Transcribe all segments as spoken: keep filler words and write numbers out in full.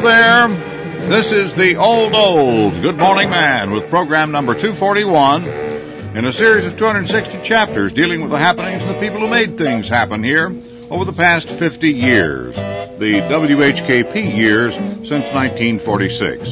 there. This is the Old Old Good Morning Man with program number two forty-one in a series of two hundred sixty chapters dealing with the happenings and the people who made things happen here over the past fifty years, the W H K P years since nineteen forty-six.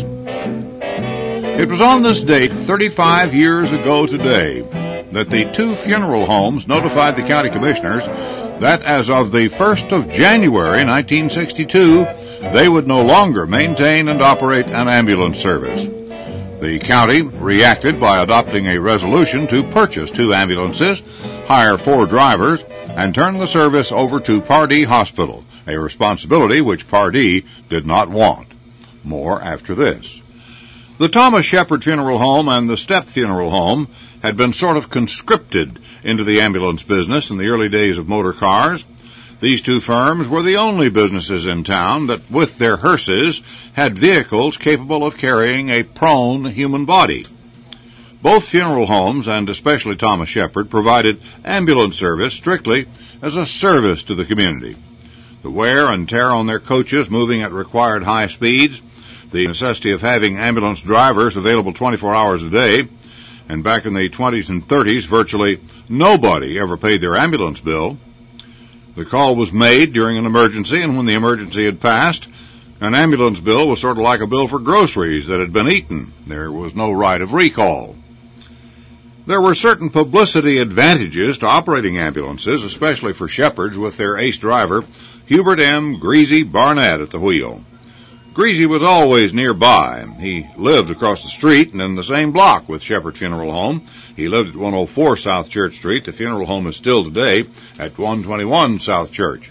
It was on this date, thirty-five years ago today, that the two funeral homes notified the county commissioners that as of the first of January nineteen sixty-two, they would no longer maintain and operate an ambulance service. The county reacted by adopting a resolution to purchase two ambulances, hire four drivers, and turn the service over to Pardee Hospital, a responsibility which Pardee did not want. More after this. The Thomas Shepard Funeral Home and the Stepp Funeral Home had been sort of conscripted into the ambulance business in the early days of motor cars. These two firms were the only businesses in town that, with their hearses, had vehicles capable of carrying a prone human body. Both funeral homes, and especially Thomas Shepard, provided ambulance service strictly as a service to the community. The wear and tear on their coaches moving at required high speeds, the necessity of having ambulance drivers available twenty-four hours a day, and back in the twenties and thirties, virtually nobody ever paid their ambulance bill. The call was made during an emergency, and when the emergency had passed, an ambulance bill was sort of like a bill for groceries that had been eaten. There was no right of recall. There were certain publicity advantages to operating ambulances, especially for Shepard's with their ace driver, Hubert M. Greasy Barnett at the wheel. Greasy was always nearby. He lived across the street and in the same block with Shepard Funeral Home. He lived at one oh four South Church Street. The funeral home is still today at one twenty-one South Church.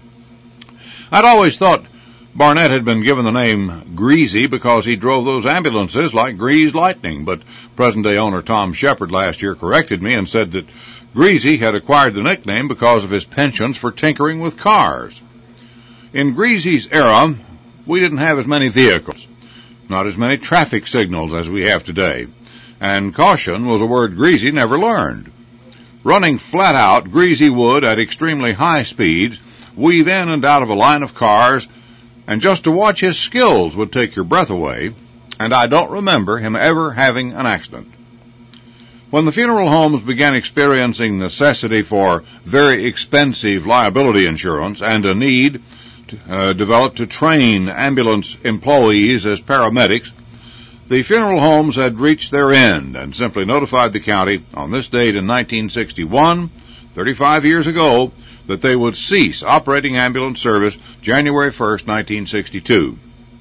I'd always thought Barnett had been given the name Greasy because he drove those ambulances like greased lightning, but present-day owner Tom Shepard last year corrected me and said that Greasy had acquired the nickname because of his penchant for tinkering with cars. In Greasy's era, we didn't have as many vehicles, not as many traffic signals as we have today, and caution was a word Greasy never learned. Running flat out, Greasy would, at extremely high speeds, weave in and out of a line of cars, and just to watch his skills would take your breath away, and I don't remember him ever having an accident. When the funeral homes began experiencing necessity for very expensive liability insurance and a need Uh, developed to train ambulance employees as paramedics, the funeral homes had reached their end and simply notified the county on this date in nineteen sixty-one, thirty-five years ago, that they would cease operating ambulance service January first, nineteen sixty-two.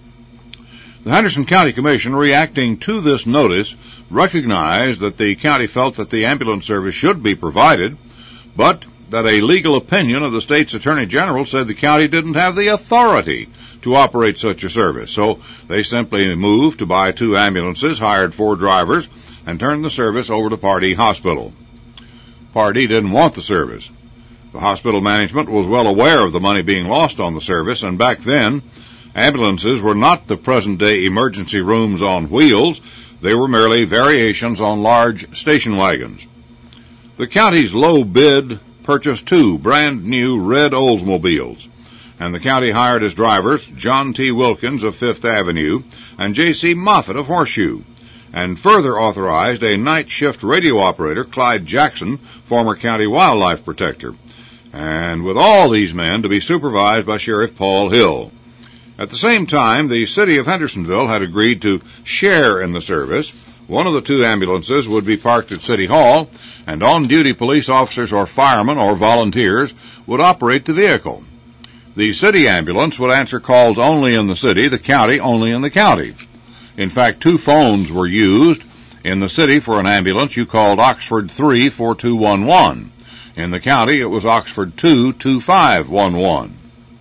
The Henderson County Commission, reacting to this notice, recognized that the county felt that the ambulance service should be provided, but that a legal opinion of the state's attorney general said the county didn't have the authority to operate such a service. So they simply moved to buy two ambulances, hired four drivers, and turned the service over to Pardee Hospital. Pardee didn't want the service. The hospital management was well aware of the money being lost on the service, and back then, ambulances were not the present-day emergency rooms on wheels. They were merely variations on large station wagons. The county's low bid purchased two brand-new red Oldsmobiles, and the county hired as drivers John T. Wilkins of Fifth Avenue and J C. Moffitt of Horseshoe, and further authorized a night shift radio operator, Clyde Jackson, former county wildlife protector, and with all these men to be supervised by Sheriff Paul Hill. At the same time, the city of Hendersonville had agreed to share in the service. One of the two ambulances would be parked at City Hall, and on-duty police officers or firemen or volunteers would operate the vehicle. The city ambulance would answer calls only in the city, the county only in the county. In fact, two phones were used. In the city, for an ambulance, you called Oxford three four two one one. In the county, it was Oxford two two five one one.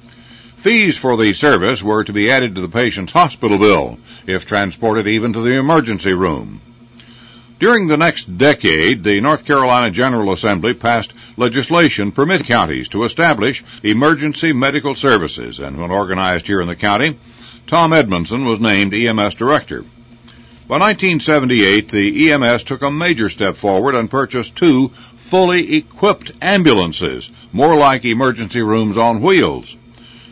Fees for the service were to be added to the patient's hospital bill, if transported even to the emergency room. During the next decade, the North Carolina General Assembly passed legislation permit counties to establish emergency medical services, and when organized here in the county, Tom Edmondson was named E M S director. By nineteen seventy-eight, the E M S took a major step forward and purchased two fully equipped ambulances, more like emergency rooms on wheels.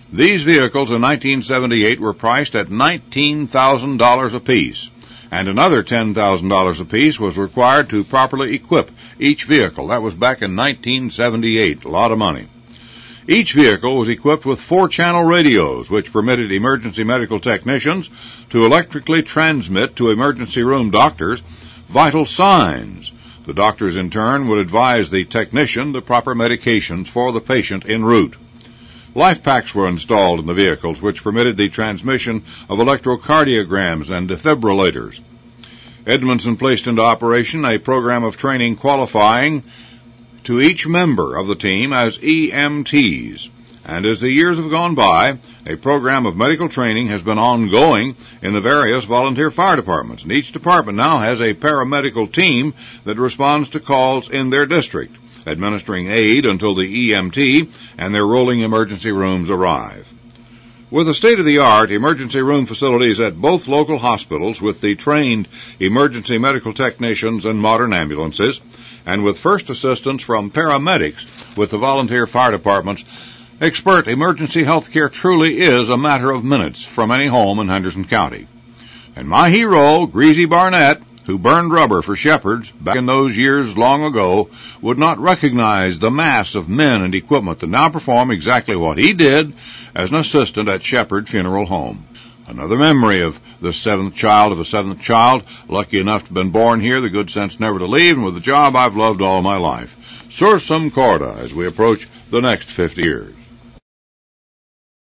These vehicles in nineteen seventy-eight were priced at nineteen thousand dollars apiece, and another ten thousand dollars apiece was required to properly equip each vehicle. That was back in nineteen seventy-eight, a lot of money. Each vehicle was equipped with four-channel radios, which permitted emergency medical technicians to electrically transmit to emergency room doctors vital signs. The doctors, in turn, would advise the technician the proper medications for the patient en route. Life packs were installed in the vehicles, which permitted the transmission of electrocardiograms and defibrillators. Edmondson placed into operation a program of training qualifying to each member of the team as E M Ts. And as the years have gone by, a program of medical training has been ongoing in the various volunteer fire departments. And each department now has a paramedical team that responds to calls in their district, administering aid until the E M T and their rolling emergency rooms arrive. With the state-of-the-art emergency room facilities at both local hospitals with the trained emergency medical technicians and modern ambulances, and with first assistance from paramedics with the volunteer fire departments, expert emergency health care truly is a matter of minutes from any home in Henderson County. And my hero, Greasy Barnett, who burned rubber for Shepherd's back in those years long ago, would not recognize the mass of men and equipment that now perform exactly what he did as an assistant at Shepherd Funeral Home. Another memory of the seventh child of a seventh child, lucky enough to have been born here, the good sense never to leave, and with a job I've loved all my life. Sursum corda as we approach the next fifty years.